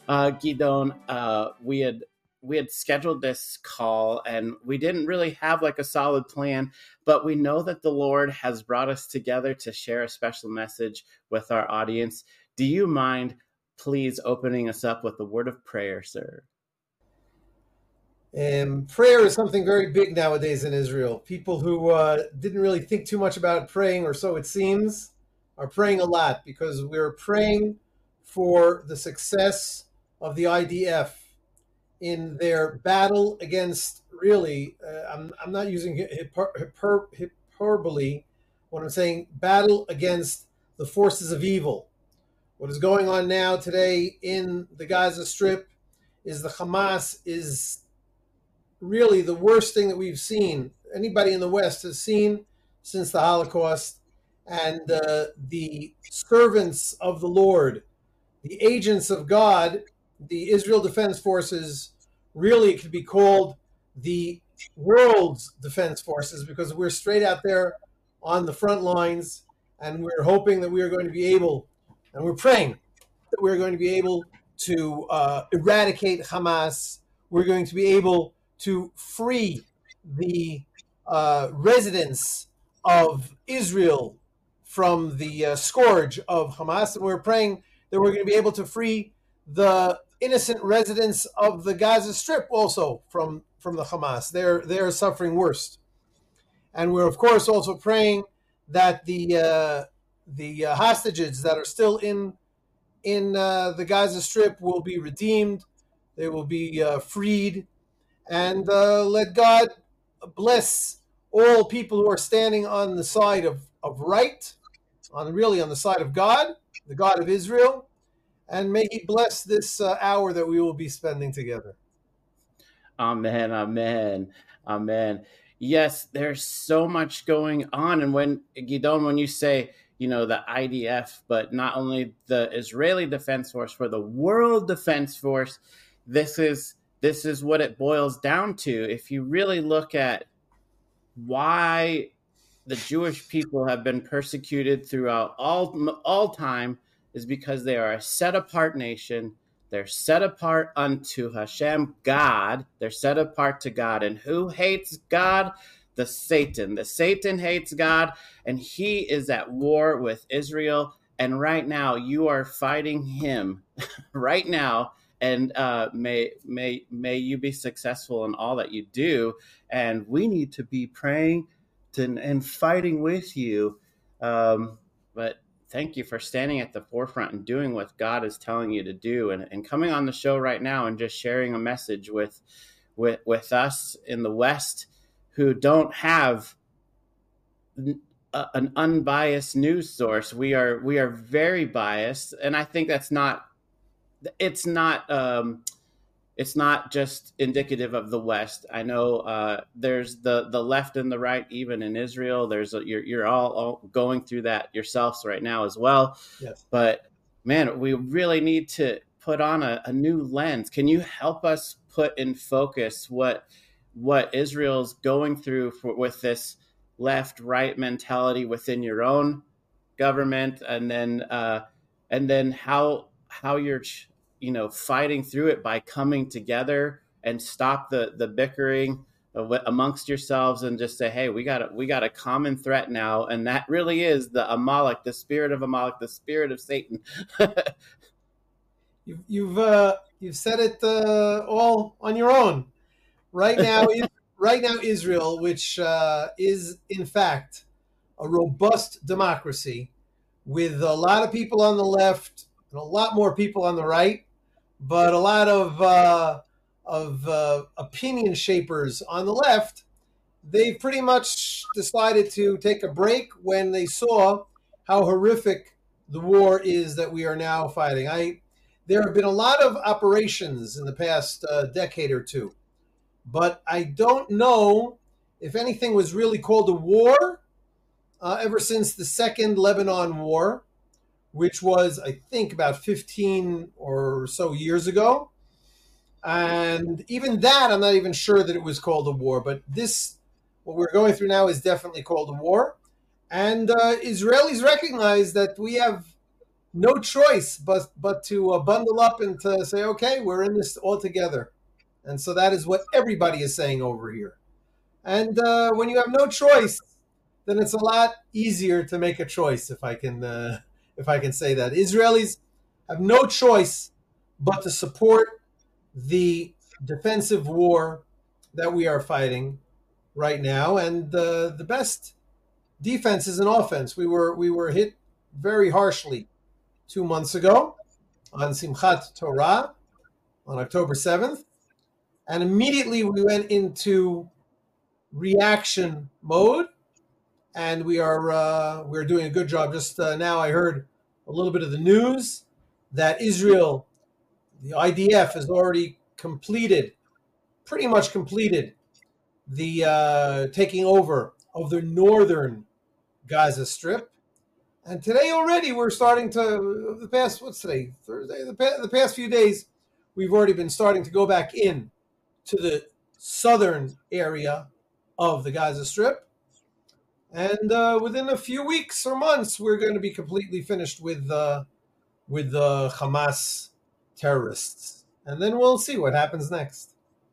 Gidon, we had scheduled this call and we didn't really have like a solid plan, but we know that the Lord has brought us together to share a special message with our audience. Do you mind please opening us up with a word of prayer, sir? Prayer is something very big nowadays in Israel. People who didn't really think too much about praying, or so it seems, are praying a lot because we're praying for the success of the IDF in their battle against, really, I'm not using hyperbole when I'm saying battle against the forces of evil. What is going on now today in the Gaza Strip is the Hamas is really the worst thing that we've seen, anybody in the West has seen since the Holocaust. And the servants of the Lord, the agents of God, the Israel Defense Forces, really it could be called the world's defense forces, because we're straight out there on the front lines, and we're hoping that we are going to be able, and we're praying that we're going to be able to eradicate Hamas. We're going to be able to free the residents of Israel from the scourge of Hamas. And we're praying that we're going to be able to free the innocent residents of the Gaza Strip also from the Hamas. They're suffering worst. And we're, of course, also praying that the hostages that are still in the Gaza Strip will be redeemed. They will be freed. And let God bless all people who are standing on the side of right, on the side of God, the God of Israel. And may He bless this hour that we will be spending together. Amen, amen, amen. Yes, there's so much going on. And when, Gidon, when you say, the IDF, but not only the Israeli Defense Force, for the World Defense Force, this is what it boils down to. If you really look at why the Jewish people have been persecuted throughout all time, is because they are a set-apart nation. They're set apart unto Hashem, God. They're set apart to God. And who hates God? The Satan. The Satan hates God, and he is at war with Israel. And right now, you are fighting him right now. And may you be successful in all that you do. And we need to be praying and fighting with you. But thank you for standing at the forefront and doing what God is telling you to do, and coming on the show right now and just sharing a message with us in the West who don't have an unbiased news source. We are very biased, and I think it's not just indicative of the West. I know there's the left and the right, even in Israel. You're all going through that yourselves right now as well. Yes. But man, we really need to put on a new lens. Can you help us put in focus what Israel's going through with this left-right mentality within your own government, and then how you're fighting through it by coming together and stop the bickering amongst yourselves and just say, hey, we got a common threat now, and that really is the Amalek, the spirit of Amalek, the spirit of Satan. You've said it all on your own. Right now, Israel, which is in fact a robust democracy with a lot of people on the left and a lot more people on the right, but a lot of opinion shapers on the left, they pretty much decided to take a break when they saw how horrific the war is that we are now fighting. There have been a lot of operations in the past decade or two, but I don't know if anything was really called a war ever since the Second Lebanon War, which was, I think, about 15 or so years ago. And even that, I'm not even sure that it was called a war. But what we're going through now is definitely called a war. And Israelis recognize that we have no choice but to bundle up and to say, okay, we're in this all together. And so that is what everybody is saying over here. And when you have no choice, then it's a lot easier to make a choice. If I can say that, Israelis have no choice but to support the defensive war that we are fighting right now, and the best defense is an offense. We were hit very harshly 2 months ago on Simchat Torah on October 7th, and immediately we went into reaction mode, and we're doing a good job. Just now, I heard a little bit of the news that Israel, the IDF, has already pretty much completed the taking over of the northern Gaza Strip. And today already we're starting to, what's today? Thursday? The past few days, we've already been starting to go back in to the southern area of the Gaza Strip. And within a few weeks or months, we're going to be completely finished with the Hamas terrorists. And then we'll see what happens next.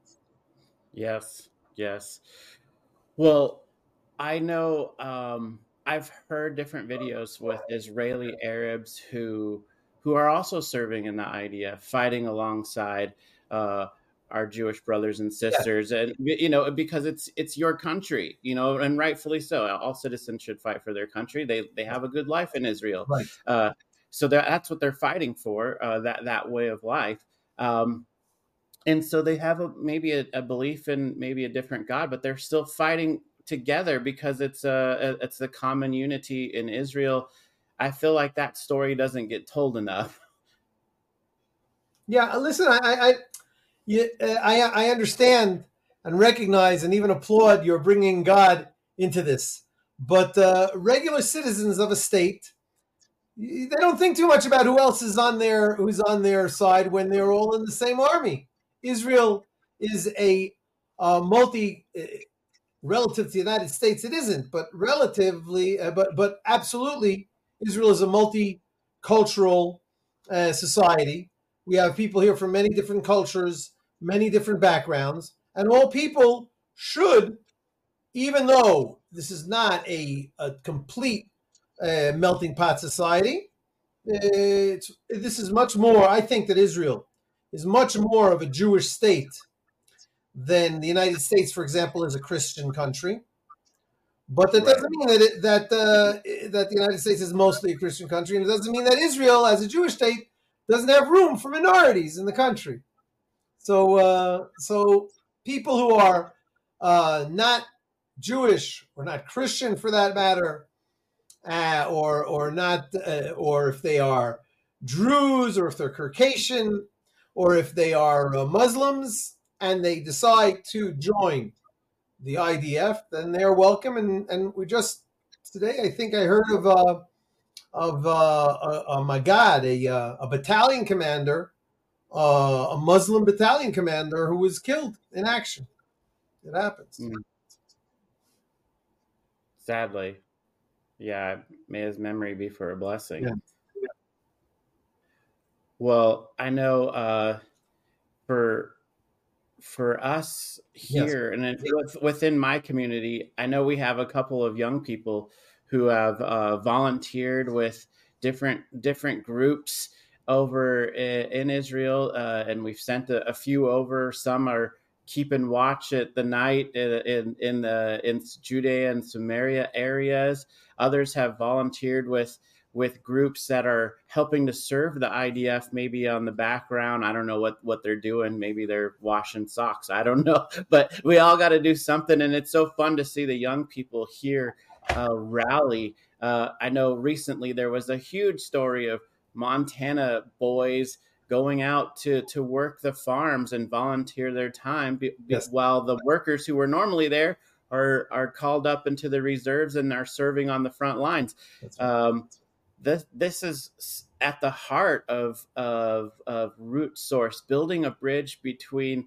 Yes, yes. Well, I know I've heard different videos with Israeli Arabs who are also serving in the IDF, fighting alongside our Jewish brothers and sisters, and because it's your country, and rightfully so. All citizens should fight for their country. They have a good life in Israel, right? So that's what they're fighting for, that way of life. And so they have maybe a belief in maybe a different God, but they're still fighting together because it's the common unity in Israel. I feel like that story doesn't get told enough. Yeah, listen, I understand and recognize and even applaud your bringing God into this, but regular citizens of a state, they don't think too much about who's on their side when they're all in the same army. Israel is a relative to the United States, it isn't, but relatively, but absolutely, Israel is a multicultural society. We have people here from many different cultures, many different backgrounds, and all people should, even though this is not a complete melting pot society, this is much more. I think that Israel is much more of a Jewish state than the United States, for example, is a Christian country. But that doesn't mean that the United States is mostly a Christian country, and it doesn't mean that Israel, as a Jewish state, doesn't have room for minorities in the country. So people who are not Jewish or not Christian, for that matter, or not, or if they are Druze, or if they're Caucasian, or if they are Muslims, and they decide to join the IDF, then they're welcome. And we just today, I think I heard of my God, a battalion commander, a Muslim battalion commander who was killed in action. It happens. Sadly, yeah. May his memory be for a blessing. Yeah. Well, I know for us here, and within my community, I know we have a couple of young people who have volunteered with different groups over in Israel, and we've sent a few over. Some are keeping watch at the night in Judea and Samaria areas. Others have volunteered with groups that are helping to serve the IDF, maybe on the background. I don't know what they're doing. Maybe they're washing socks. I don't know. But we all got to do something. And it's so fun to see the young people here rally. I know recently there was a huge story of Montana boys going out to work the farms and volunteer their time while the workers who were normally there are called up into the reserves and are serving on the front lines. This is at the heart of Root Source, building a bridge between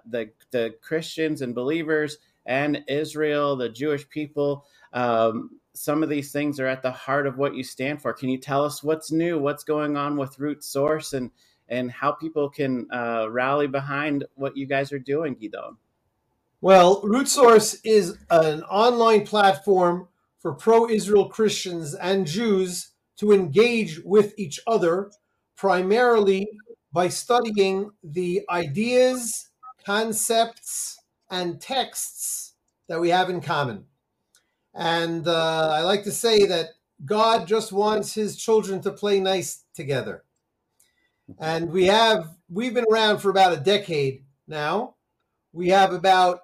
the Christians and believers and Israel, the Jewish people. some of these things are at the heart of what you stand for. Can you tell us what's new, what's going on with Root Source, and how people can rally behind what you guys are doing, Gidon? Well, Root Source is an online platform for pro-Israel Christians and Jews to engage with each other, primarily by studying the ideas, concepts, and texts that we have in common. And I like to say that God just wants his children to play nice together. And we've been around for about a decade now. We have about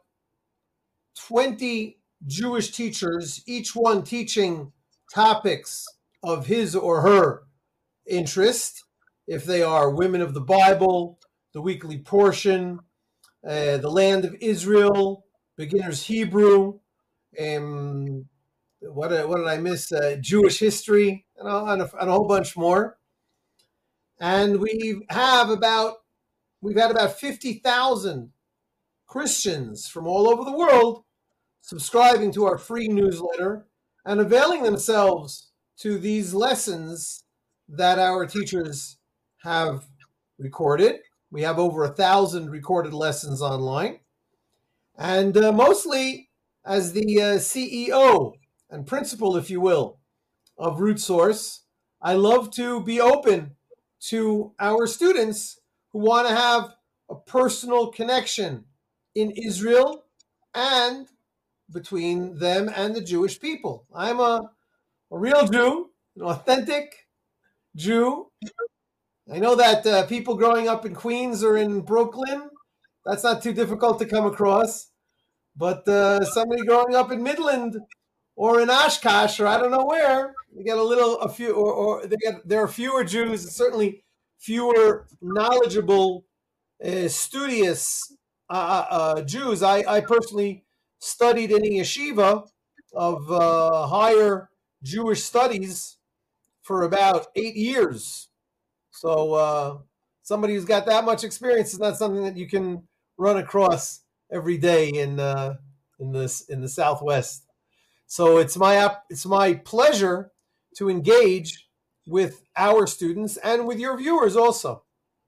20 Jewish teachers, each one teaching topics of his or her interest. If they are women of the Bible, the weekly portion, the land of Israel, beginner's Hebrew, what did I miss? Jewish history, and a whole bunch more. And we've had about 50,000 Christians from all over the world subscribing to our free newsletter and availing themselves to these lessons that our teachers have recorded. We have over 1,000 recorded lessons online. And mostly as the CEO and principal, if you will, of Root Source, I love to be open to our students who want to have a personal connection in Israel and between them and the Jewish people. I'm a real Jew, an authentic Jew. I know that people growing up in Queens or in Brooklyn, that's not too difficult to come across. But somebody growing up in Midland or in Oshkosh or I don't know where, you get there are fewer Jews, certainly fewer knowledgeable, studious Jews. I personally studied in a yeshiva of higher Jewish studies for about 8 years. So somebody who's got that much experience is not something that you can run across every day in the Southwest. So it's my pleasure to engage with our students and with your viewers also.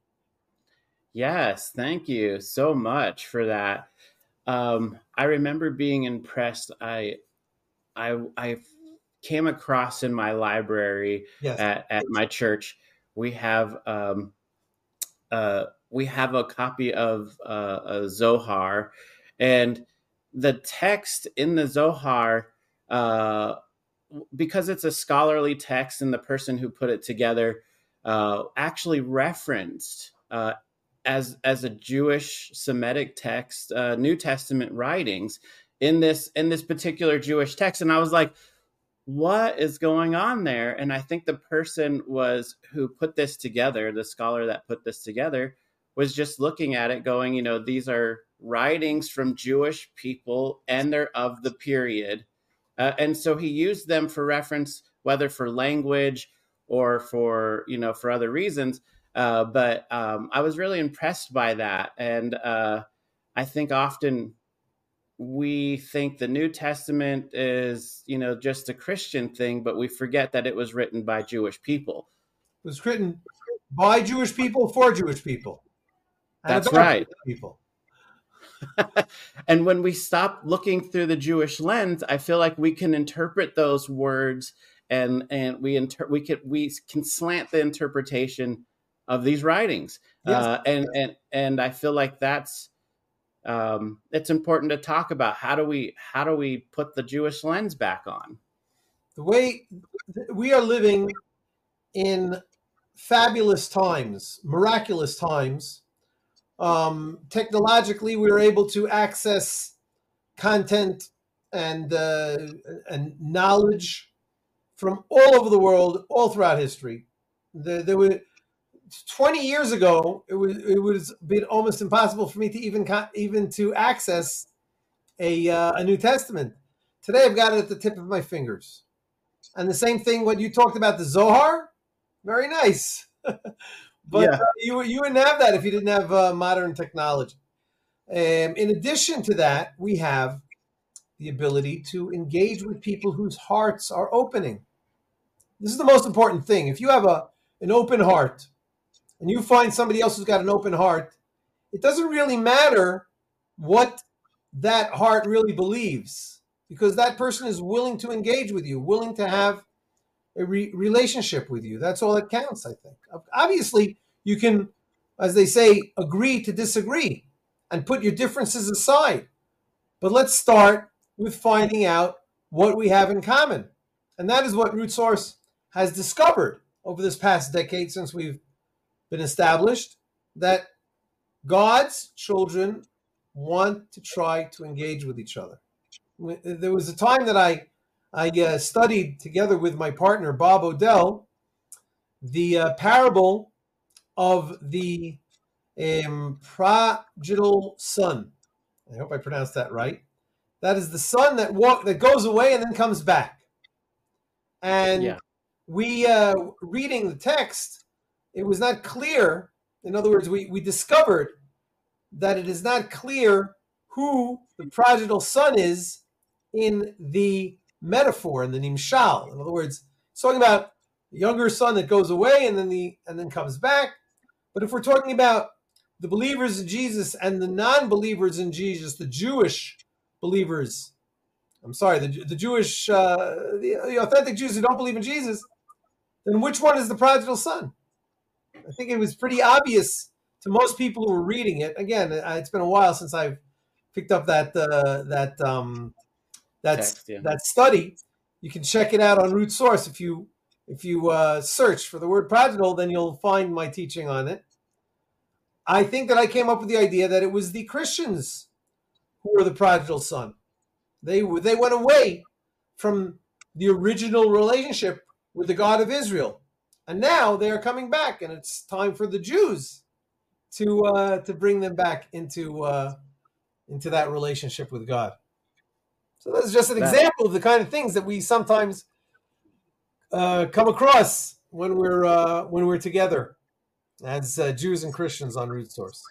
Yes, thank you so much for that. I remember being impressed. I came across in my library Yes. at my church. We have a copy of a Zohar, and the text in the Zohar, because it's a scholarly text, and the person who put it together actually referenced as a Jewish Semitic text, New Testament writings in this particular Jewish text, and I was like, what is going on there? And I think the person who put this together, the scholar that put this together, was just looking at it going, these are writings from Jewish people and they're of the period. And so he used them for reference, whether for language or for other reasons. But I was really impressed by that. And I think often we think the New Testament is, just a Christian thing, but we forget that it was written by Jewish people. It was written by Jewish people for Jewish people. That's right. People. And when we stop looking through the Jewish lens, I feel like we can interpret those words, and we can slant the interpretation of these writings. Yes. And I feel like that's it's important to talk about. How do we put the Jewish lens back on? The way we are living in fabulous times, miraculous times. Technologically, we are able to access content and knowledge from all over the world, all throughout history. There were 20 years ago, it was been almost impossible for me to even to access a New Testament. Today, I've got it at the tip of my fingers. And the same thing when you talked about the Zohar, very nice. But yeah. You wouldn't have that if you didn't have modern technology. In addition to that, we have the ability to engage with people whose hearts are opening. This is the most important thing. If you have an open heart and you find somebody else who's got an open heart, it doesn't really matter what that heart really believes, because that person is willing to engage with you, willing to have a relationship with you. That's all that counts, I think. Obviously, you can, as they say, agree to disagree and put your differences aside. But let's start with finding out what we have in common. And that is what Root Source has discovered over this past decade since we've been established, that God's children want to try to engage with each other. There was a time that I studied together with my partner, Bob Odell, the parable of the prodigal son. I hope I pronounced that right. That is the son that goes away and then comes back. And we, reading the text, it was not clear. In other words, we discovered that it is not clear who the prodigal son is in the metaphor, in the nimshal. In other words, it's talking about the younger son that goes away and then comes back. But if we're talking about the believers in Jesus and the non-believers in Jesus, the Jewish believers, the Jewish, the authentic Jews who don't believe in Jesus, then which one is the prodigal son? I think it was pretty obvious to most people who were reading it. Again, it's been a while since I've picked up that study. You can check it out on Root Source. If you search for the word prodigal, then you'll find my teaching on it. I think that I came up with the idea that it was the Christians who were the prodigal son. They went away from the original relationship with the God of Israel, and now they are coming back, and it's time for the Jews to bring them back into that relationship with God. So that's just an example of the kind of things that we sometimes come across when we're together as Jews and Christians on Root Source.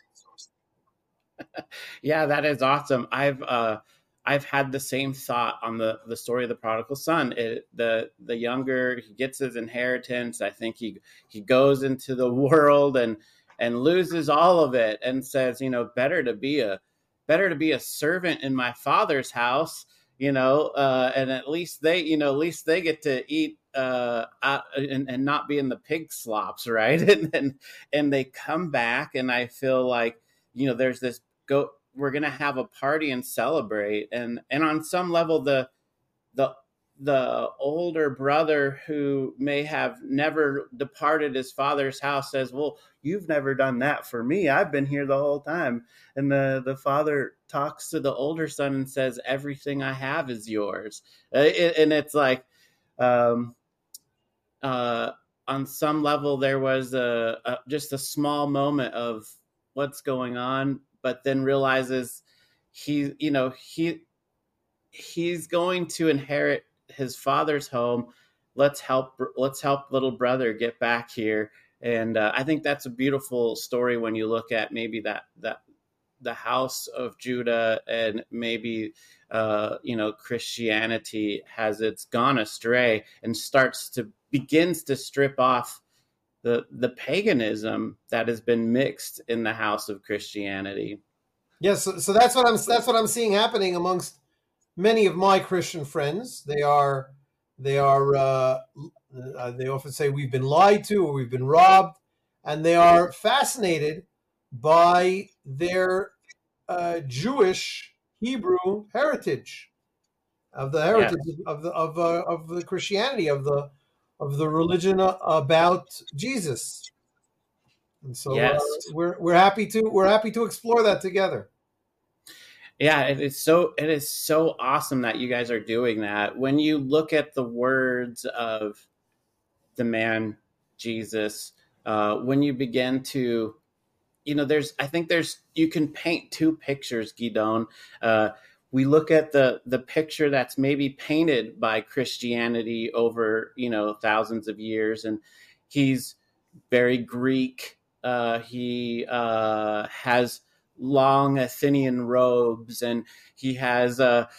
Yeah, that is awesome. I've had the same thought on the story of the prodigal son. The younger, he gets his inheritance. I think he goes into the world and loses all of it and says, better to be a servant in my father's house, and at least they get to eat and not be in the pig slops, right? And they come back, and I feel like, there's this we're gonna have a party and celebrate, and on some level the older brother who may have never departed his father's house says, well, you've never done that for me. I've been here the whole time. And the father talks to the older son and says, everything I have is yours. And it's like, on some level, there was just a small moment of what's going on, but then realizes he's going to inherit his father's home. Let's help little brother get back here. And I think that's a beautiful story when you look at maybe that the house of Judah, and maybe Christianity it's gone astray and begins to strip off the paganism that has been mixed in the house of Christianity. Yes, so that's what I'm seeing happening amongst many of my Christian friends. They often say we've been lied to or we've been robbed, and they are fascinated by their Jewish Hebrew heritage, of the heritage of the Christianity, of the religion about Jesus. And so we're happy to explore that together. Yeah, it is so awesome that you guys are doing that. When you look at the words of the man Jesus, when you begin to, you can paint two pictures, Gidon. We look at the picture that's maybe painted by Christianity over, thousands of years, and he's very Greek. He has long Athenian robes, and he has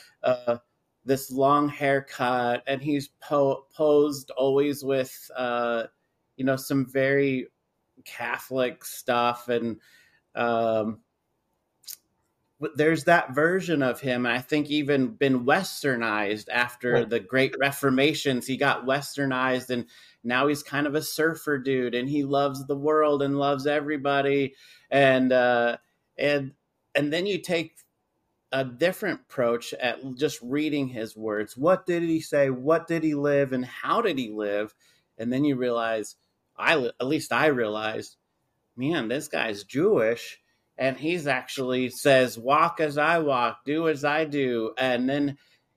this long haircut, and he's posed always with some very Catholic stuff, and um, there's that version of him. I think even been westernized after the Great Reformations. He got westernized, and now he's kind of a surfer dude, and he loves the world and loves everybody. And then you take a different approach at just reading his words. What did he say? What did he live? And how did he live? And then you realize, at least I realized, man, this guy's Jewish, and he's actually says, walk as I walk, do as I do. And then,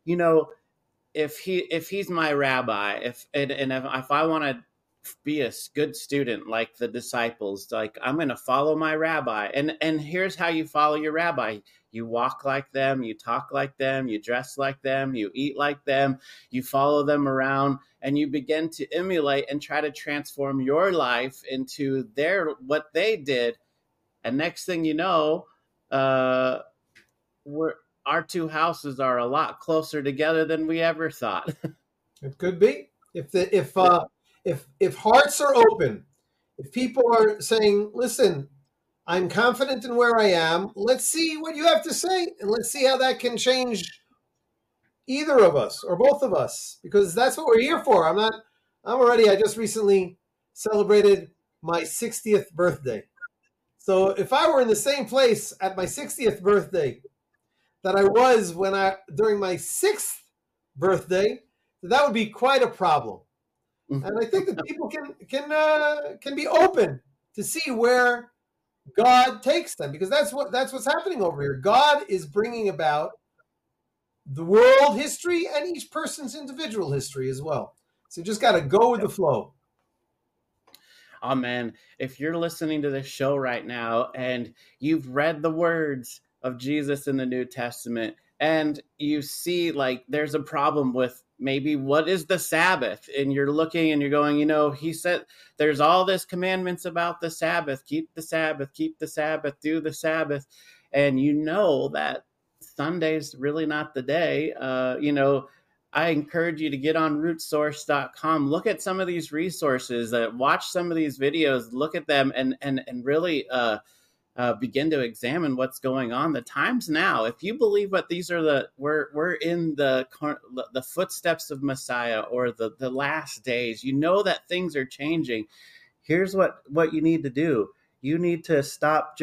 if he's my rabbi, if I want to be a good student like the disciples, like I'm going to follow my rabbi. And here's how you follow your rabbi. You walk like them, you talk like them, you dress like them, you eat like them, you follow them around, and you begin to emulate and try to transform your life into what they did. And next thing you know, our two houses are a lot closer together than we ever thought. It could be. If hearts are open, if people are saying, listen, I'm confident in where I am, let's see what you have to say, and let's see how that can change either of us or both of us, because that's what we're here for. I just recently celebrated my 60th birthday. So if I were in the same place at my 60th birthday that I was during my 6th birthday, that would be quite a problem. And I think that people can be open to see where God takes them, because that's what's happening over here. God is bringing about the world history and each person's individual history as well. So you just got to go with the flow. Oh man, if you're listening to this show right now and you've read the words of Jesus in the New Testament, and you see like there's a problem with maybe what is the Sabbath, and you're looking and you're going, he said there's all this commandments about the Sabbath, keep the Sabbath, do the Sabbath, and that Sunday's really not the day. I encourage you to get on rootsource.com, look at some of these resources, watch some of these videos, look at them, and really begin to examine what's going on. The times now, if you believe what these are, we're in the footsteps of Messiah, or the last days, that things are changing. Here's what you need to do. You need to stop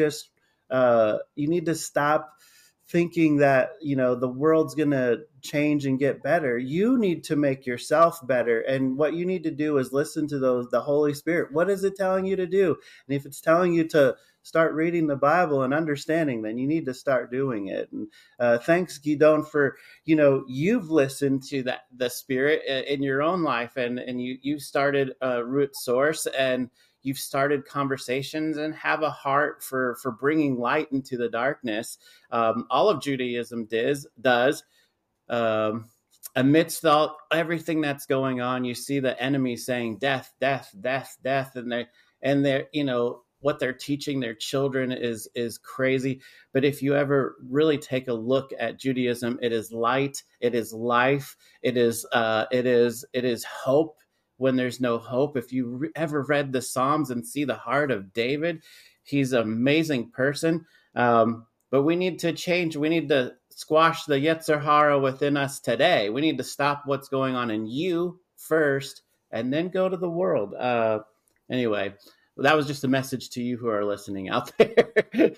thinking that the world's going to change and get better. You need to make yourself better, and what you need to do is listen to the Holy Spirit. What is it telling you to do? And if it's telling you to start reading the Bible and understanding, then you need to start doing it. And thanks, Gidon, for you've listened to the Spirit in your own life, and you started Root Source, and you've started conversations and have a heart for bringing light into the darkness. All of Judaism does. Amidst everything that's going on, you see the enemy saying death, death, death, death, and they're what they're teaching their children is crazy. But if you ever really take a look at Judaism, it is light, it is life, it is hope when there's no hope. If you ever read the Psalms and see the heart of David, he's an amazing person. But we need to change. We need to squash the Yetzer Hara within us today. We need to stop what's going on in you first, and then go to the world. Anyway, that was just a message to you who are listening out there.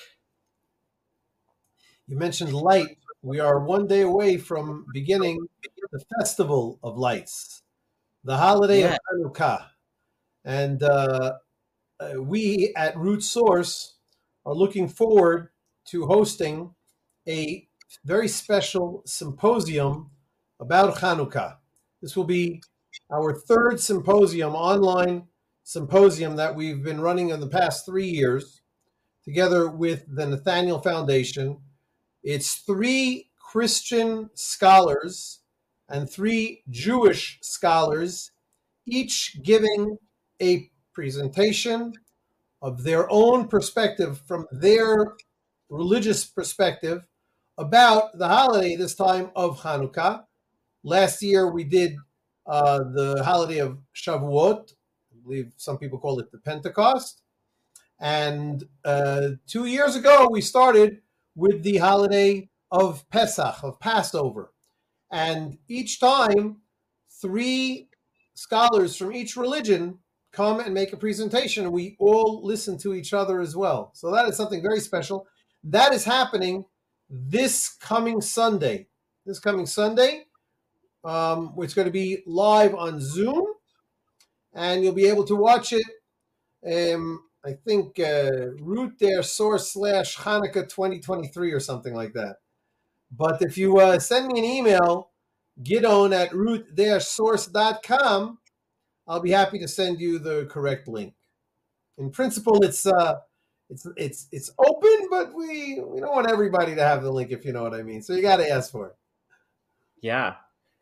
You mentioned light. We are one day away from beginning the Festival of Lights, the holiday of Hanukkah. And we at Root Source are looking forward to hosting a very special symposium about Hanukkah. This will be our third symposium, online symposium, that we've been running in the past 3 years, together with the Nathaniel Foundation. It's 3 Christian scholars and 3 Jewish scholars, each giving a presentation of their own perspective from their religious perspective about the holiday this time of Hanukkah. Last year we did the holiday of Shavuot. I believe some people call it the Pentecost. And 2 years ago we started with the holiday of Pesach, of Passover. And each time, 3 scholars from each religion come and make a presentation, and we all listen to each other as well. So that is something very special. That is happening this coming Sunday. This coming Sunday, it's going to be live on Zoom, and you'll be able to watch it. I think root their source / Hanukkah 2023 or something like that. But if you send me an email, Gidon at roottheirsource.com, I'll be happy to send you the correct link. In principle, it's open, but we don't want everybody to have the link, if you know what I mean. So you got to ask for it. Yeah.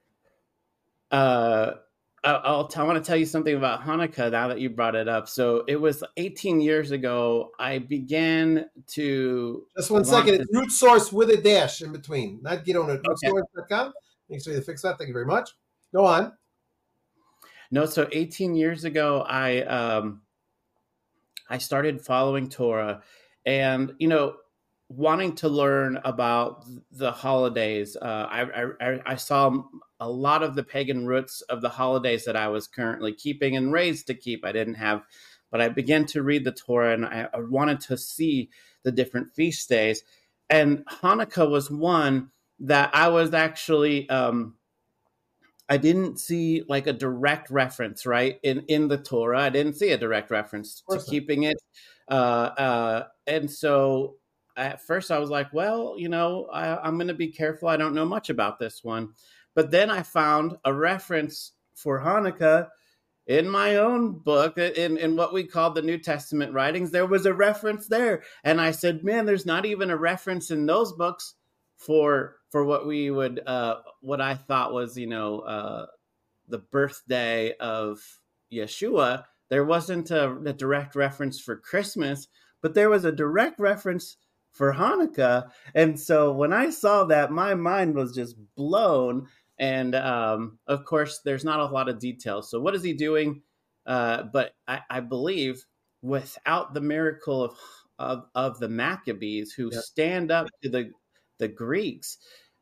I want to tell you something about Hanukkah now that you brought it up. So it was 18 years ago. I began to... Just one second. It's root source with a dash in between. Not Gidon at rootsource.com. Make sure you fix that. Thank you very much. Go on. No, so 18 years ago, I started following Torah and, wanting to learn about the holidays. I saw a lot of the pagan roots of the holidays that I was currently keeping and raised to keep. I didn't have, but I began to read the Torah and I wanted to see the different feast days. And Hanukkah was one that I was actually, I didn't see like a direct reference, right? In the Torah, I didn't see a direct reference to keeping it. And so at first I was like, well, I'm going to be careful. I don't know much about this one. But then I found a reference for Hanukkah in my own book, in what we call the New Testament writings. There was a reference there. And I said, man, there's not even a reference in those books for what we would, what I thought was, the birthday of Yeshua. There wasn't a direct reference for Christmas, but there was a direct reference for Hanukkah. And so when I saw that, my mind was just blown. And of course, there's not a lot of details. So what is he doing? But I believe without the miracle of the Maccabees who stand up to the Greeks,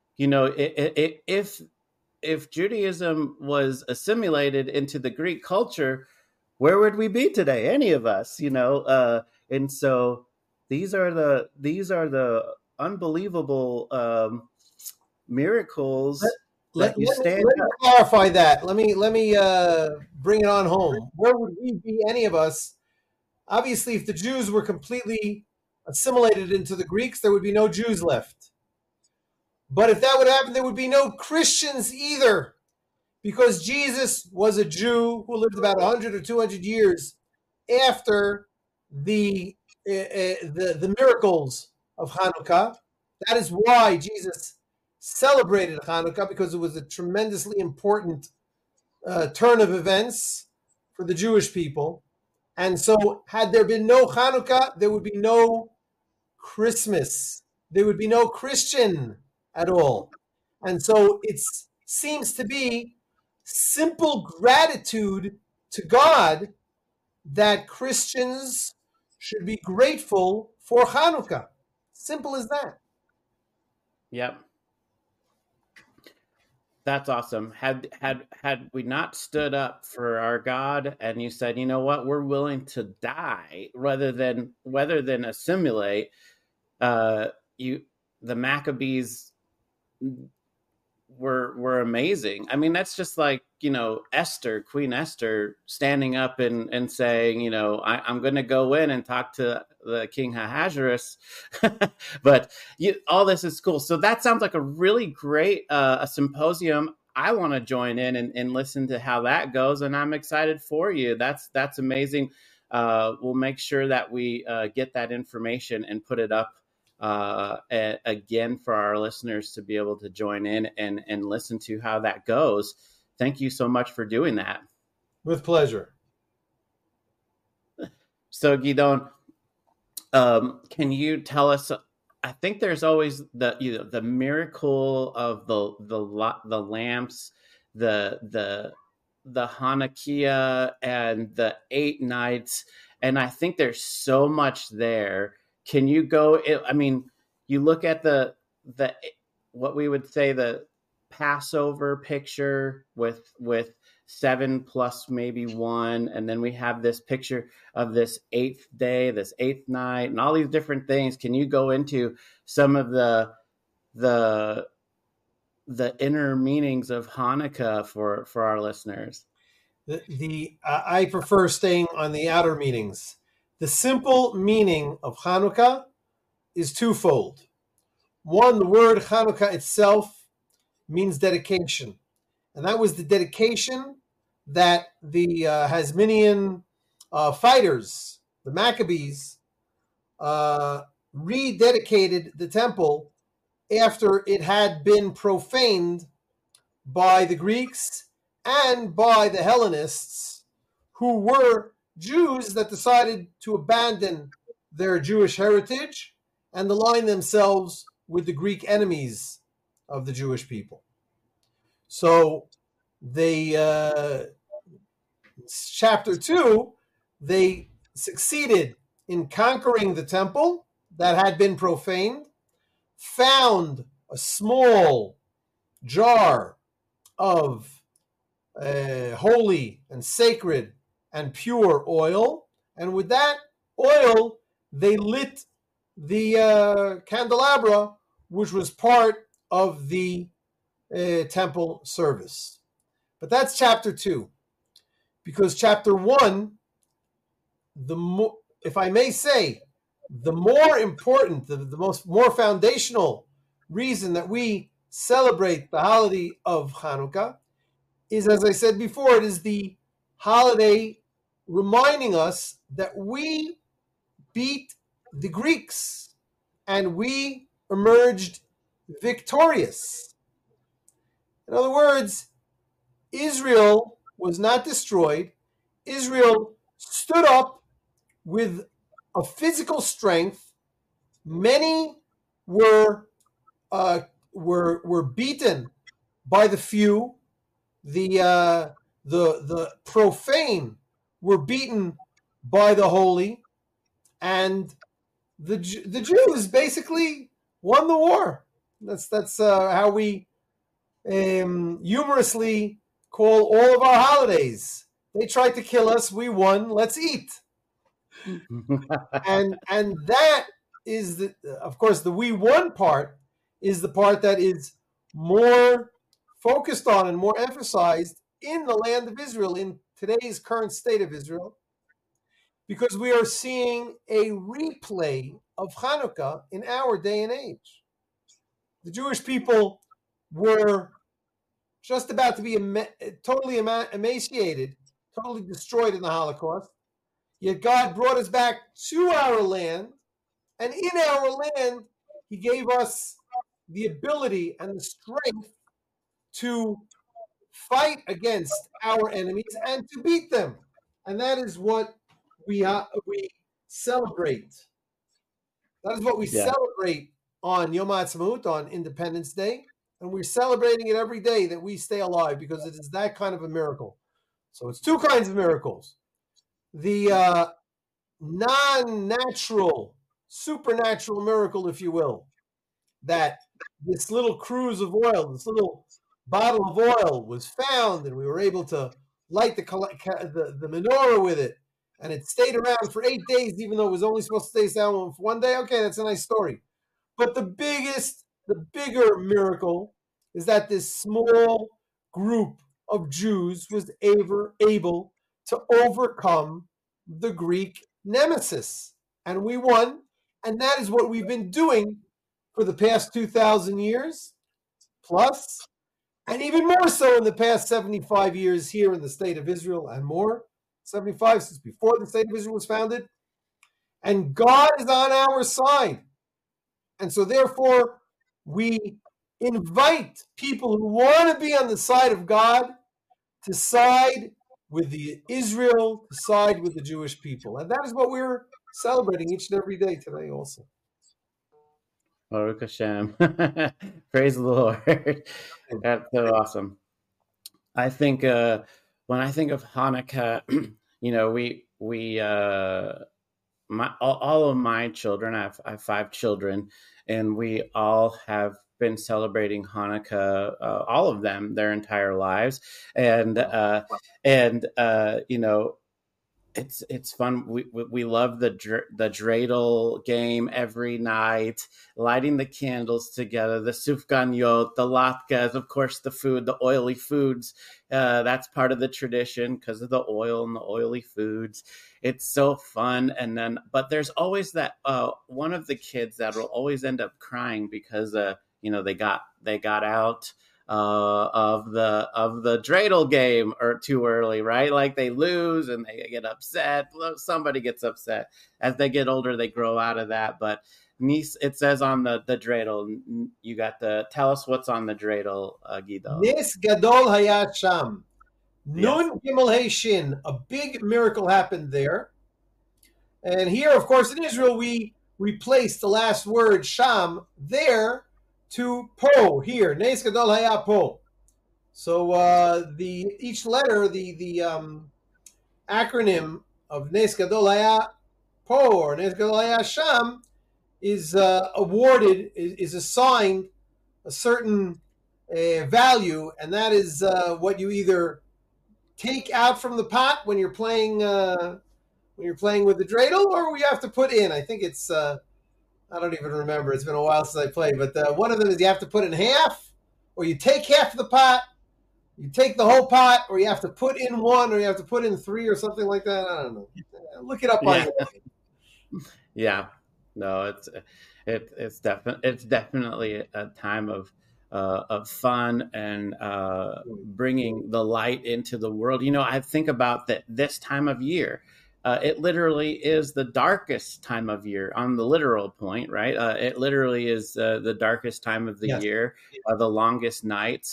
if Judaism was assimilated into the Greek culture, where would we be today? Any of us, and so these are the unbelievable miracles. Let me clarify that. Let me bring it on home. Where would we be, any of us? Obviously, if the Jews were completely assimilated into the Greeks, there would be no Jews left. But if that would happen, there would be no Christians either, because Jesus was a Jew who lived about 100 or 200 years after the miracles of Hanukkah. That is why Jesus celebrated Hanukkah, because it was a tremendously important turn of events for the Jewish people. And so had there been no Hanukkah, there would be no Christmas. There would be no Christian at all. And so it seems to be simple gratitude to God that Christians should be grateful for Hanukkah. Simple as that. Yep. That's awesome. Had we not stood up for our God and you said, you know what, we're willing to die rather than assimilate, the Maccabees were amazing. I mean, that's just like, Esther, Queen Esther, standing up and saying, I'm going to go in and talk to the King Ahasuerus. But all this is cool. So that sounds like a really great a symposium. I want to join in and listen to how that goes. And I'm excited for you. That's amazing. We'll make sure that we get that information and put it up again for our listeners to be able to join in and listen to how that goes. Thank you so much for doing that. With pleasure. So Gidon, can you tell us I think there's always the miracle of the lamps, the Hanukkah and the 8 nights, and I think there's so much there. Can you go? I mean, you look at the what we would say the Passover picture with 7 plus maybe 1, and then we have this picture of this 8th day, this 8th night, and all these different things. Can you go into some of the the inner meanings of Hanukkah for our listeners? I prefer staying on the outer meanings. The simple meaning of Hanukkah is twofold. One, the word Hanukkah itself means dedication, and that was the dedication that the Hasmonean fighters, the Maccabees, rededicated the temple after it had been profaned by the Greeks and by the Hellenists, who were Jews that decided to abandon their Jewish heritage and align themselves with the Greek enemies of the Jewish people. So they, chapter 2, they succeeded in conquering the temple that had been profaned, found a small jar of holy and sacred and pure oil, and with that oil they lit the candelabra, which was part of the temple service. But that's chapter 2, because chapter 1, if I may say, the more important, the more foundational reason that we celebrate the holiday of Hanukkah is, as I said before, it is the holiday reminding us that we beat the Greeks and we emerged victorious. In other words, Israel was not destroyed. Israel stood up with a physical strength. Many were beaten by the few. The profane were beaten by the holy, and the Jews basically won the war. That's how we humorously call all of our holidays. They tried to kill us, we won. Let's eat. and that is of course, the we won part is the part that is more focused on and more emphasized in the land of Israel, in today's current state of Israel, because we are seeing a replay of Hanukkah in our day and age. The Jewish people were just about to be totally emaciated, totally destroyed in the Holocaust. Yet God brought us back to our land, and in our land, He gave us the ability and the strength to fight against our enemies and to beat them. And that is what we celebrate. That is what we celebrate on Yom HaAtzmaut, on Independence Day. And we're celebrating it every day that we stay alive, because it is that kind of a miracle. So it's two kinds of miracles. The non-natural, supernatural miracle, if you will, that this little cruse of oil, this little bottle of oil was found, and we were able to light the menorah with it, and it stayed around for 8 days, even though it was only supposed to stay down for 1 day. Okay, that's a nice story. But the bigger miracle is that this small group of Jews was able to overcome the Greek nemesis, and we won. And that is what we've been doing for the past 2,000 years plus, and even more so in the past 75 years here in the state of Israel, and more, 75 since before the state of Israel was founded. And God is on our side. And so therefore, we invite people who want to be on the side of God to side with the Israel, to side with the Jewish people. And that is what we're celebrating each and every day today also. Baruch Hashem. Praise the Lord. That's so awesome. I think when I think of Hanukkah, we all of my children, I have five children, and we all have been celebrating Hanukkah, all of them, their entire lives, and it's fun. We love the dreidel game every night, lighting the candles together, the sufganiyot, the latkes, of course, the food, the oily foods. That's part of the tradition because of the oil and the oily foods. It's so fun. And then, but there's always that one of the kids that will always end up crying because they got out of the dreidel game or too early, right? Like they lose and they get upset. Somebody gets upset. As they get older, they grow out of that. But it says on the dreidel, you got tell us what's on the dreidel, Guido. Nes gadol hayat sham. Nun gimel hey shin. A big miracle happened there. And here, of course, in Israel, we replace the last word sham there to po here. Nes gadol hayat po. So each letter, the acronym of Nes gadol hayat po or Nes gadol hayat sham is awarded, is assigned a certain value, and that is what you either take out from the pot when you're playing with the dreidel, or we have to put in. I think it's I don't even remember. It's been a while since I played, but one of them is you have to put in half, or you take half of the pot, you take the whole pot, or you have to put in one, or you have to put in three, or something like that. I don't know. Look it up on your Yeah, no, it's definitely a time of fun and bringing the light into the world. I think about that this time of year. It literally is the darkest time of year on the literal point, right? It literally is the darkest time of the year, the longest nights.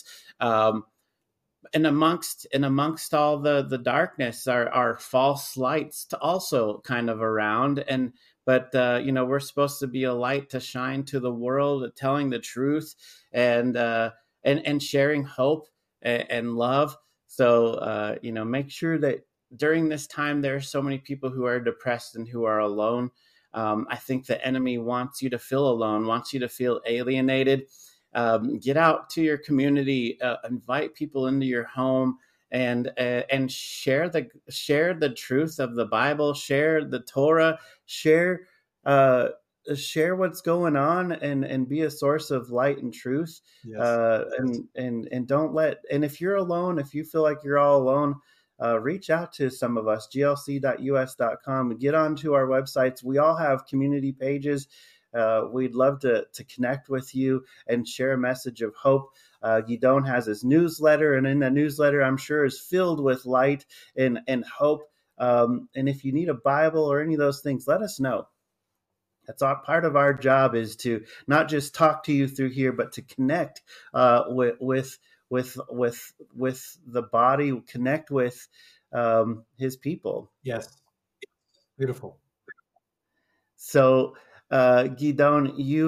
And amongst all the darkness are false lights to also kind of around. But we're supposed to be a light to shine to the world, telling the truth and sharing hope and love. So, make sure that during this time, there are so many people who are depressed and who are alone. I think the enemy wants you to feel alone, wants you to feel alienated. Get out to your community, invite people into your home, and share the truth of the Bible, share the Torah, share what's going on, and be a source of light and truth. Yes. And don't let. And if you're alone, if you feel like you're all alone, reach out to some of us, glc.us.com. Get onto our websites. We all have community pages. We'd love to connect with you and share a message of hope. Gidon has his newsletter, and in the newsletter, I'm sure, is filled with light and hope. And if you need a Bible or any of those things, let us know. That's part of our job, is to not just talk to you through here, but to connect with the body, connect with his people. Yes, beautiful. So, Gidon, you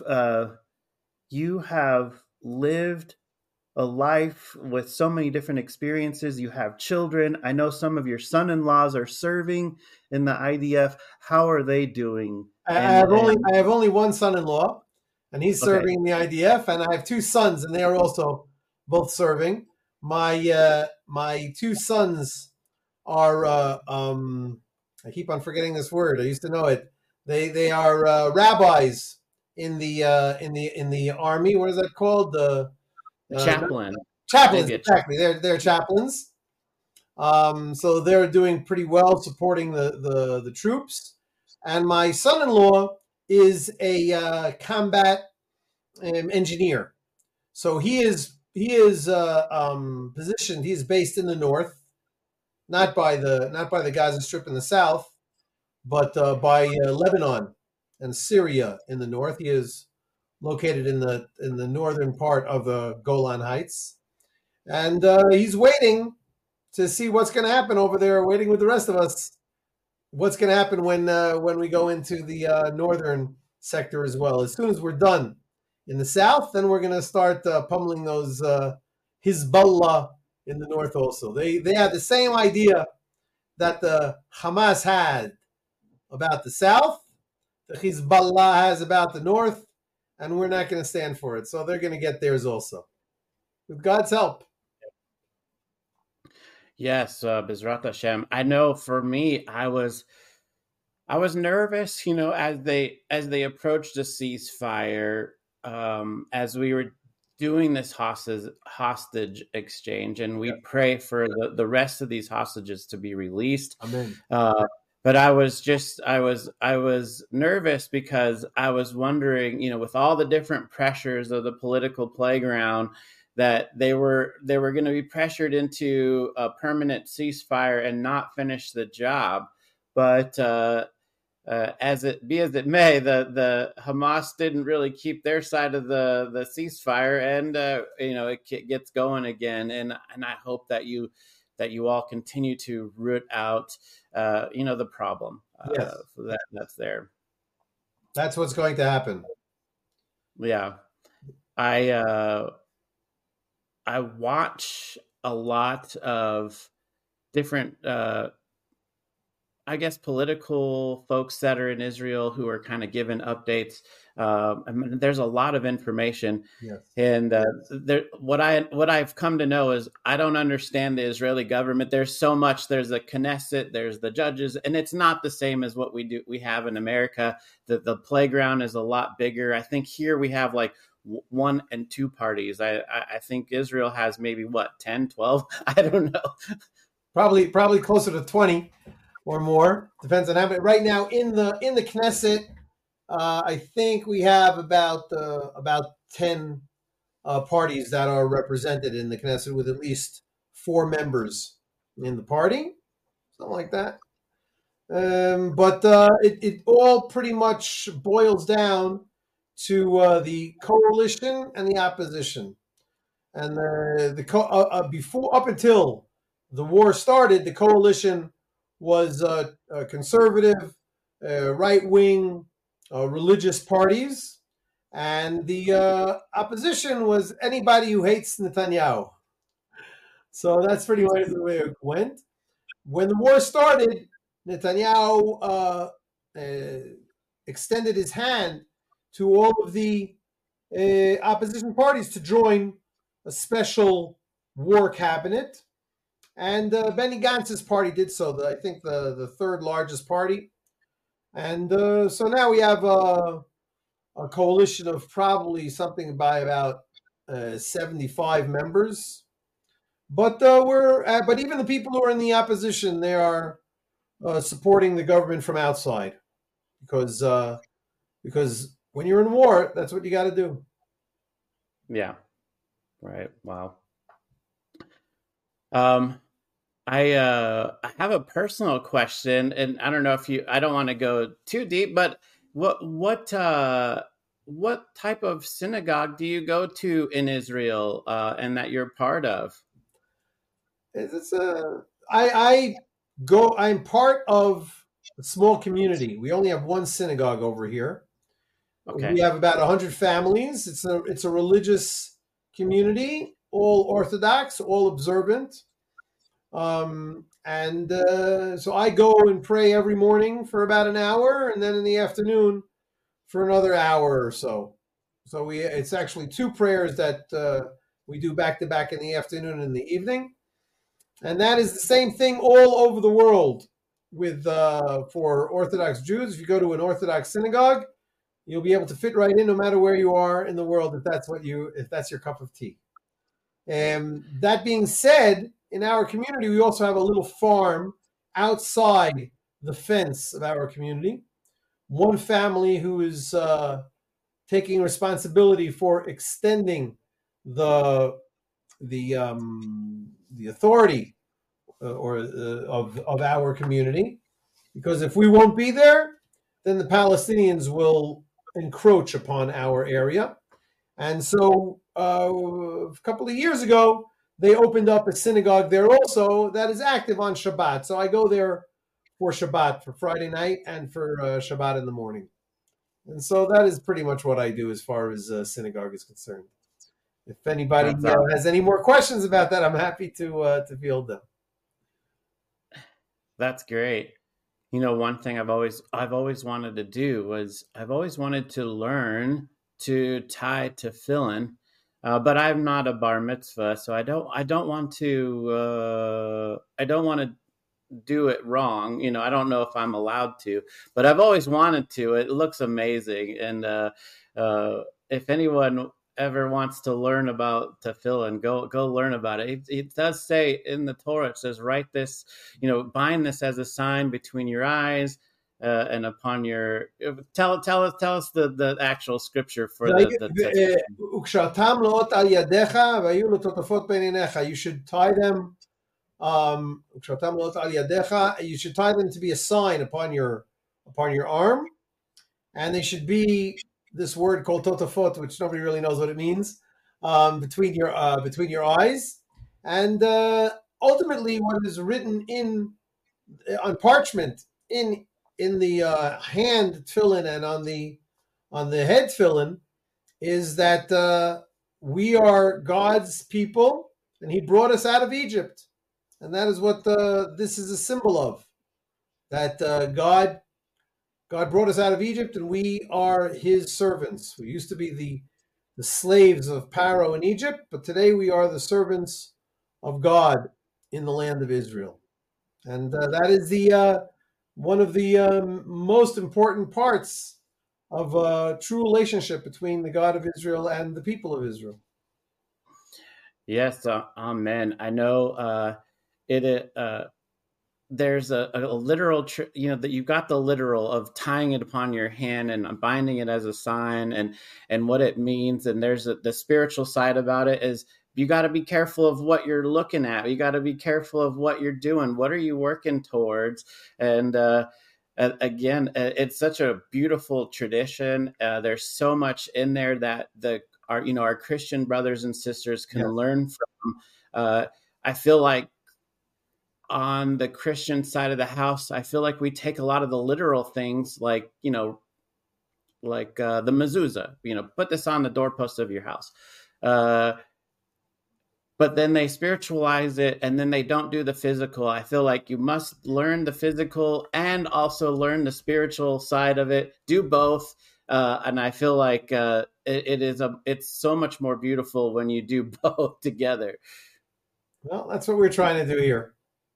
have lived a life with so many different experiences. You have children. I know some of your son-in-laws are serving in the IDF. How are they doing? I have only one son-in-law, and he's serving in the IDF, and I have two sons, and they are also both serving. My two sons are I keep on forgetting this word. I used to know it. They are rabbis in the army. What is that called? The chaplain. Chaplains, exactly. They're chaplains. So they're doing pretty well, supporting the troops. And my son-in-law is a combat engineer. So he is positioned. He is based in the north, not by the Gaza Strip in the south, but by Lebanon and Syria in the north. He is located in the northern part of the Golan Heights, and he's waiting to see what's going to happen over there. Waiting with the rest of us, what's going to happen when we go into the northern sector as well. As soon as we're done in the south, then we're going to start pummeling those Hezbollah in the north also. They have the same idea that the Hamas had about the south, the Hezbollah has about the north, and we're not going to stand for it. So they're going to get theirs also, with God's help. Yes, Bezrat Hashem. I know for me, I was nervous, as they approached a ceasefire, as we were doing this hostage exchange, and we pray for the rest of these hostages to be released. Amen. But I was nervous because I was wondering, with all the different pressures of the political playground, that they were going to be pressured into a permanent ceasefire and not finish the job. But as it may, the Hamas didn't really keep their side of the ceasefire, and it gets going again. And I hope that you all continue to root out the problem. Yes. That's there. That's what's going to happen. Yeah, I watch a lot of different, political folks that are in Israel who are kind of giving updates. There's a lot of information. Yes. And what I've come to know is I don't understand the Israeli government. There's so much. There's the Knesset, there's the judges, and it's not the same as what we have in America. The playground is a lot bigger. I think here we have like 1 and 2 parties. I think Israel has maybe 10, 12. I don't know. Probably closer to 20 or more. Depends on how many. Right now in the Knesset, I think we have about 10 parties that are represented in the Knesset, with at least 4 members in the party, something like that. But it all pretty much boils down to the coalition and the opposition. And before, up until the war started, the coalition was conservative, right-wing, religious parties, and the opposition was anybody who hates Netanyahu. So that's pretty much the way it went. When the war started, Netanyahu extended his hand to all of the opposition parties to join a special war cabinet. And Benny Gantz's party did so, I think the third largest party. And so now we have a coalition of probably something by about 75 members. But but even the people who are in the opposition, they are supporting the government from outside, because when you're in war, that's what you got to do. Yeah. Right. Wow. I have a personal question, and I don't know if I don't want to go too deep, but what type of synagogue do you go to in Israel, and that you're part of? I'm part of a small community. We only have one synagogue over here. Okay. We have about 100 families. It's a religious community, all Orthodox, all observant. So I go and pray every morning for about an hour, and then in the afternoon for another hour or so. So it's actually 2 prayers that we do back to back in the afternoon and the evening. And that is the same thing all over the world with for Orthodox Jews. If you go to an Orthodox synagogue, you'll be able to fit right in no matter where you are in the world, if that's your cup of tea. And that being said, in our community, we also have a little farm outside the fence of our community. One family who is taking responsibility for extending the authority of our community, because if we won't be there, then the Palestinians will encroach upon our area. And so a couple of years ago, they opened up a synagogue there also that is active on Shabbat. So I go there for Shabbat, for Friday night, and for Shabbat in the morning. And so that is pretty much what I do as far as synagogue is concerned. If anybody has any more questions about that, I'm happy to field them. That's great. You know, one thing I've always wanted to do was I've always wanted to learn to tie tefillin, but I'm not a bar mitzvah, so I don't want to do it wrong. You know, I don't know if I'm allowed to, but I've always wanted to. It looks amazing, and if anyone ever wants to learn about tefillin, go learn about it. It does say in the Torah, it says, write this, you know, bind this as a sign between your eyes and upon your. Tell us the actual scripture for the You should tie them. You should tie them to be a sign upon your arm, and they should be this word called totafot, which nobody really knows what it means, between your eyes, and ultimately, what is written on parchment in the hand tefillin and on the head tefillin is that we are God's people, and He brought us out of Egypt. And that is what this is a symbol of, that God brought us out of Egypt, and we are His servants. We used to be the slaves of Pharaoh in Egypt, but today we are the servants of God in the land of Israel. And that is one of the most important parts of a true relationship between the God of Israel and the people of Israel. Yes, amen. I know there's a literal, you know, that you got the literal of tying it upon your hand and binding it as a sign and what it means. And there's the spiritual side about it is you got to be careful of what you're looking at. You got to be careful of what you're doing. What are you working towards? And again, it's such a beautiful tradition. There's so much in there that our Christian brothers and sisters can learn from. I feel like on the Christian side of the house, I feel like we take a lot of the literal things, like, you know, like the mezuzah, you know, put this on the doorpost of your house. But then they spiritualize it, and then they don't do the physical. I feel like you must learn the physical and also learn the spiritual side of it. Do both. And I feel like it's so much more beautiful when you do both together. Well, that's what we're trying to do here.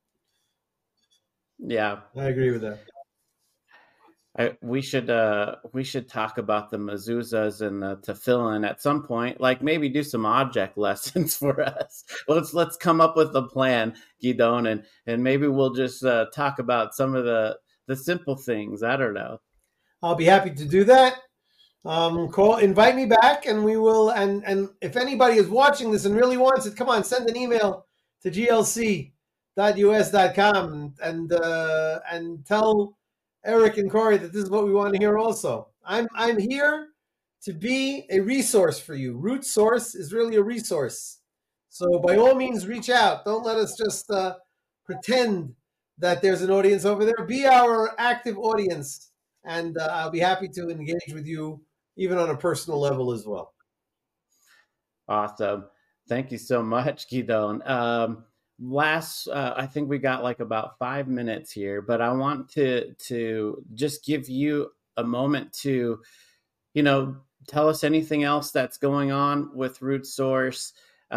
Yeah, I agree with that. We should talk about the mezuzahs and the tefillin at some point. Like maybe do some object lessons for us. Let's come up with a plan, Gidon, and maybe we'll just talk about some of the simple things. I don't know. I'll be happy to do that. Invite me back, and we will. And if anybody is watching this and really wants it, come on, send an email to glc.us.com and tell Eric and Corey that this is what we want to hear also. I'm here to be a resource for you. Root Source is really a resource. So by all means, reach out. Don't let us just pretend that there's an audience over there. Be our active audience, and I'll be happy to engage with you even on a personal level as well. Awesome. Thank you so much, Gidon. I think we got like about 5 minutes here, but I want to just give you a moment to, you know, tell us anything else that's going on with Root Source,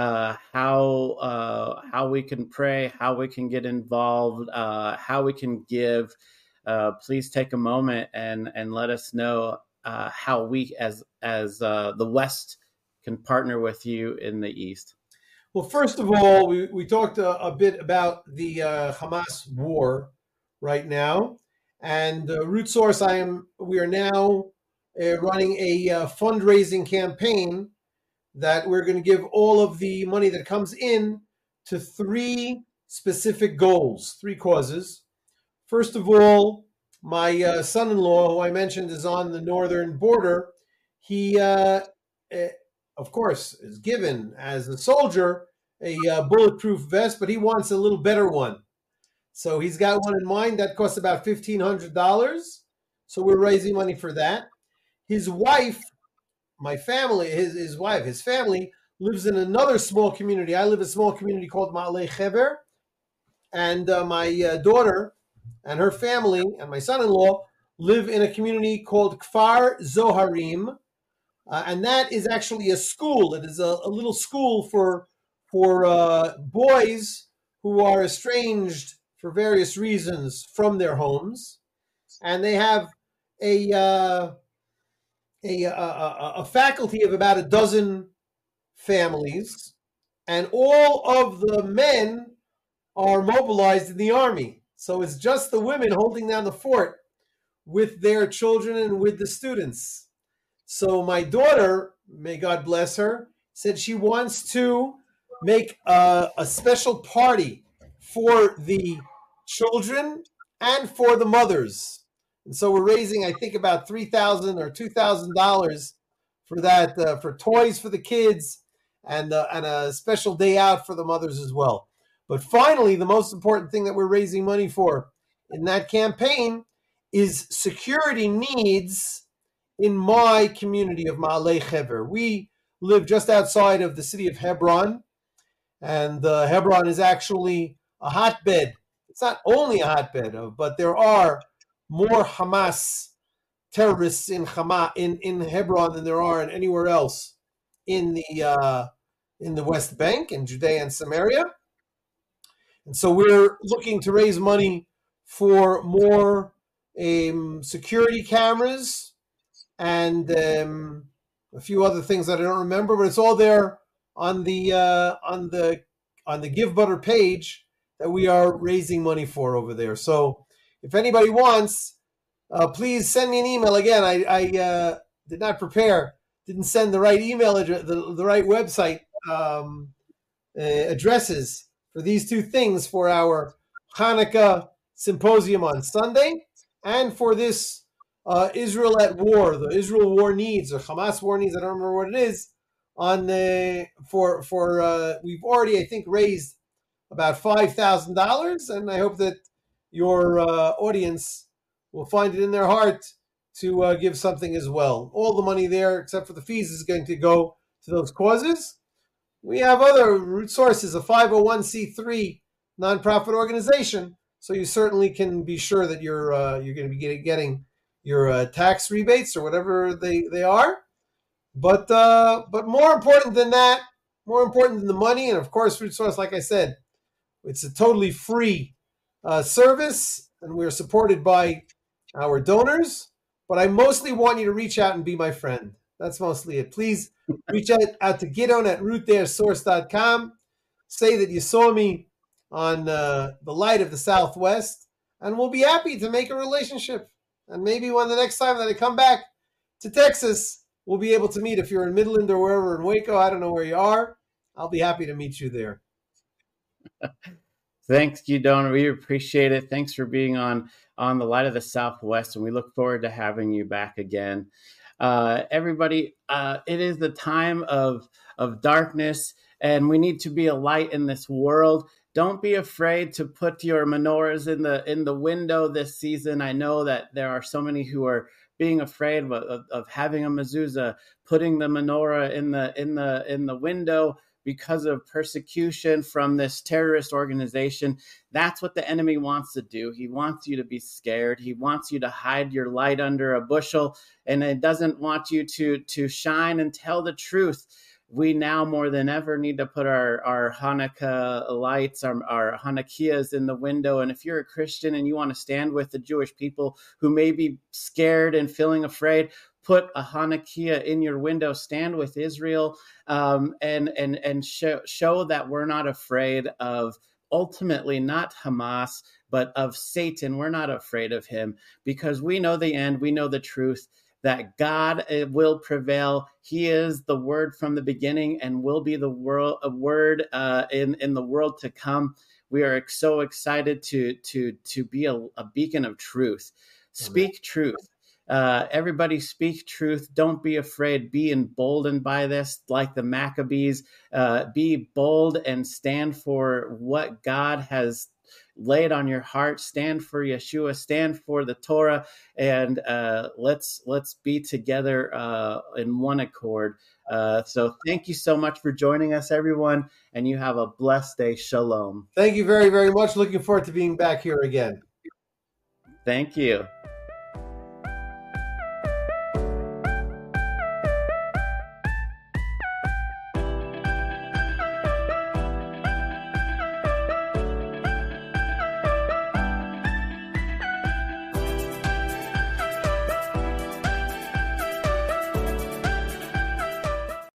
how we can pray, how we can get involved, how we can give. Please take a moment and let us know how we as the West can partner with you in the East. Well, first of all, we talked a bit about the Hamas war right now, and Root Source. We are now running a fundraising campaign that we're going to give all of the money that comes in to 3 specific goals, 3 causes. First of all, my son-in-law, who I mentioned is on the northern border, he, of course, is given as a soldier a bulletproof vest, but he wants a little better one. So he's got one in mind that costs about $1,500. So we're raising money for that. his wife, my family, his wife, his family lives in another small community. I live in a small community called Ma'aleh Heber, and my daughter and her family and my son-in-law live in a community called Kfar Zoharim, and that is actually a school. It is a little school for boys who are estranged for various reasons from their homes, and they have a a faculty of about a dozen families, and all of the men are mobilized in the army. So it's just the women holding down the fort with their children and with the students. So my daughter, may God bless her, said she wants to make a special party for the children and for the mothers. And so we're raising, I think, about $3,000 or $2,000 for that, for toys for the kids, and a special day out for the mothers as well. But finally, the most important thing that we're raising money for in that campaign is security needs in my community of Ma'aleh Heber. We live just outside of the city of Hebron, and Hebron is actually a hotbed. It's not only a hotbed, but there are more Hamas terrorists in Hebron than there are in anywhere else in the West Bank, in Judea and Samaria. And so we're looking to raise money for more security cameras and a few other things that I don't remember, but it's all there on the Give Butter page that we are raising money for over there. So if anybody wants, please send me an email. Again, I did not prepare, didn't send the right email address, the right website addresses for these two things, for our Hanukkah symposium on Sunday and for this Israel at War, the Israel War Needs, or Hamas War Needs, I don't remember what it is, on we've already, I think, raised about $5,000, and I hope that your audience will find it in their heart to give something as well. All the money there, except for the fees, is going to go to those causes. We have other root sources, a 501c3 nonprofit organization, so you certainly can be sure that you're going to be getting your tax rebates or whatever they are. But more important than that, more important than the money, and of course, Root Source, like I said, it's a totally free service, and we're supported by our donors. But I mostly want you to reach out and be my friend. That's mostly it. Please reach out to Gideon at roottheirsource.com. Say that you saw me on the Light of the Southwest, and we'll be happy to make a relationship. And maybe when the next time that I come back to Texas, we'll be able to meet. If you're in Midland or wherever in Waco, I don't know where you are, I'll be happy to meet you there. Thanks, Gideon. We appreciate it. Thanks for being on the Light of the Southwest, and we look forward to having you back again. Everybody, it is the time of darkness, and we need to be a light in this world. Don't be afraid to put your menorahs in the window this season. I know that there are so many who are being afraid of having a mezuzah, putting the menorah in the window because of persecution from this terrorist organization. That's what the enemy wants to do. He wants you to be scared. He wants you to hide your light under a bushel, and it doesn't want you to shine and tell the truth. We now more than ever need to put our Hanukkah lights, our Hanukkahs in the window. And if you're a Christian and you want to stand with the Jewish people who may be scared and feeling afraid, put a Hanukkah in your window, stand with Israel, and show that we're not afraid of, ultimately not Hamas, but of Satan. We're not afraid of him because we know the end, we know the truth, that God will prevail. He is the Word from the beginning and will be the word in the world to come. We are so excited to be a beacon of truth. Speak truth. Everybody speak truth. Don't be afraid. Be emboldened by this, like the Maccabees. Be bold and stand for what God has lay it on your heart. Stand for Yeshua, stand for the Torah, and let's be together in one accord. So thank you so much for joining us, everyone, and you have a blessed day. Shalom. Thank you very, very much. Looking forward to being back here again. Thank you.